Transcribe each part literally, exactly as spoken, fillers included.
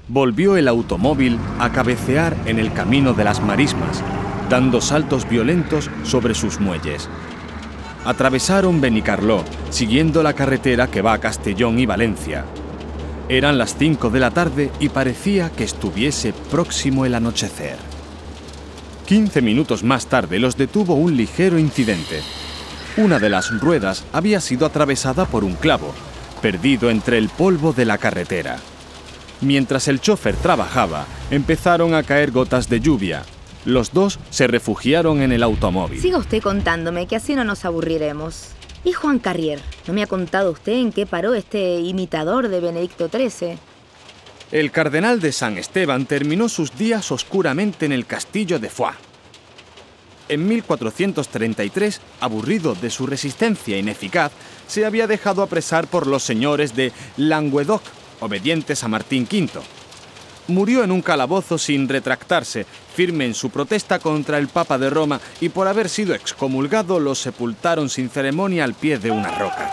volvió el automóvil a cabecear en el camino de las marismas, dando saltos violentos sobre sus muelles. Atravesaron Benicarló, siguiendo la carretera que va a Castellón y Valencia. Eran las cinco de la tarde y parecía que estuviese próximo el anochecer. Quince minutos más tarde los detuvo un ligero incidente. Una de las ruedas había sido atravesada por un clavo, perdido entre el polvo de la carretera. Mientras el chofer trabajaba, empezaron a caer gotas de lluvia. Los dos se refugiaron en el automóvil. Siga usted contándome, que así no nos aburriremos. ¿Y Juan Carrier? ¿No me ha contado usted en qué paró este imitador de Benedicto trece? El cardenal de San Esteban terminó sus días oscuramente en el castillo de Foix. En mil cuatrocientos treinta y tres, aburrido de su resistencia ineficaz, se había dejado apresar por los señores de Languedoc, obedientes a Martín quinto. Murió en un calabozo sin retractarse, firme en su protesta contra el Papa de Roma, y por haber sido excomulgado lo sepultaron sin ceremonia al pie de una roca.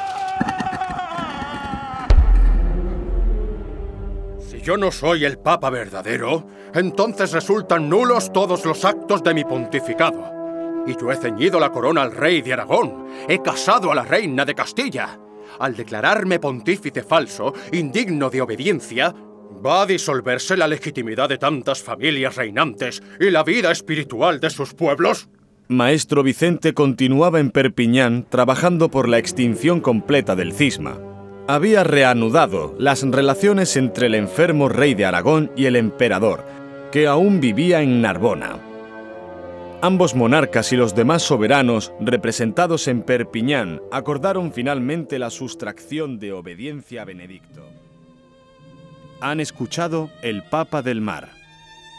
Si yo no soy el Papa verdadero, entonces resultan nulos todos los actos de mi pontificado. Y yo he ceñido la corona al rey de Aragón, he casado a la reina de Castilla. Al declararme pontífice falso, indigno de obediencia, ¿va a disolverse la legitimidad de tantas familias reinantes y la vida espiritual de sus pueblos? Maestro Vicente continuaba en Perpiñán trabajando por la extinción completa del cisma. Había reanudado las relaciones entre el enfermo rey de Aragón y el emperador, que aún vivía en Narbona. Ambos monarcas y los demás soberanos representados en Perpiñán acordaron finalmente la sustracción de obediencia a Benedicto. Han escuchado El Papa del Mar,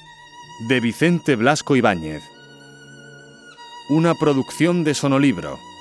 de Vicente Blasco Ibáñez. Una producción de Sonolibro.